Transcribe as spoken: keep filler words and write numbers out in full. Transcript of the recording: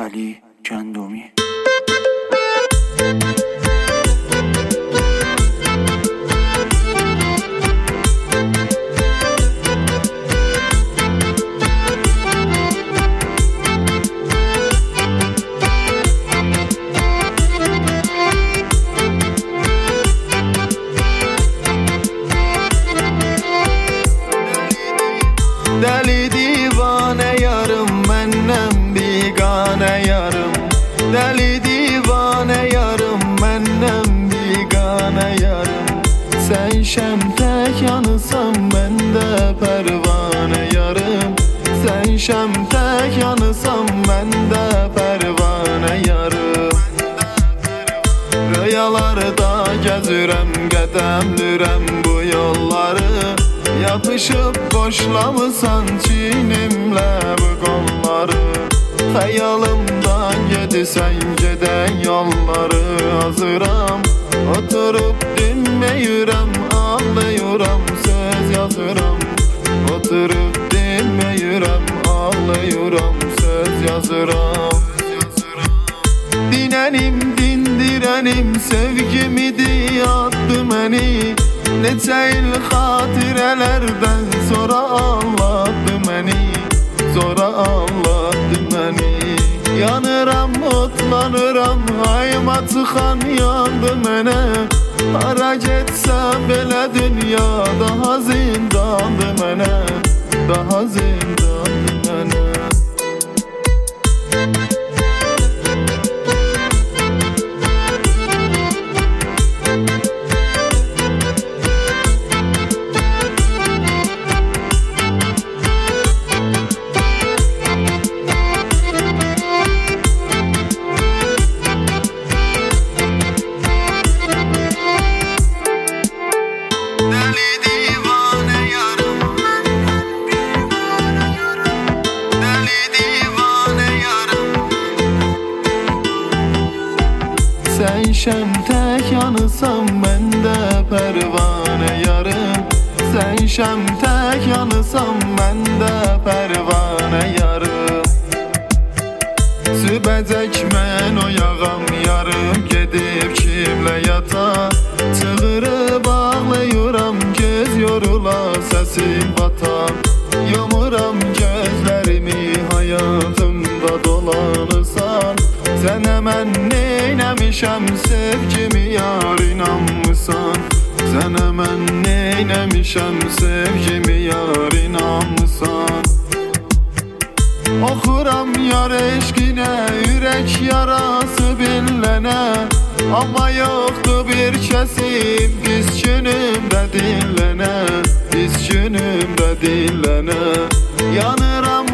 علی گندمی. Deli divane yarım, mennem bigane yarım. Deli divane yarım, mennem bigane yarım. Sen şemtek yanısan, ben de pervane yarım. Sen şemtek yanısan, ben de pervane yarım. Rüyalarda gezürem, qədəmlürəm bu yolları. Yapışıp boşlamısan çiğnimle bu kolları. Xəyalımdan gedisen geden yolları. Hazıram, oturup dinmeyürəm, ağlayıram, söz yazıram. Oturup dinmeyürəm, ağlayıram, söz yazıram. Dinenim, dindirenim, sevgimidi attı məni. Neçə il xatirələrdən sonra anlattı məni, sonra anlattı məni. Yanıram, otlanıram, ayıma çıxan yandı mənə. Hara getsəm belə dünya daha zindandı mənə, daha zindandı mənə. Sen şemtek yanısan, ben de pervane yarım. Sen şemtek yanısan, ben de pervane yarım. Sübəcək mən oyağam yarım, gedib kimlə yata. Çığırıb ağlayıram, göz yorula, səsim bata. Yumuram gözlərimi, hayatımda dolanırsan. Sənə mən neynəmişəm, sevgimi yar inanmısan. Sənə mən neynəmişəm, sevgimi yar inanmısan. Oxuram yar eşqinə, ürək yarası billənə. Amma yoxdur bir kəsim, pis günümdə dinlənə, pis günümdə dinlənə. Yanıram,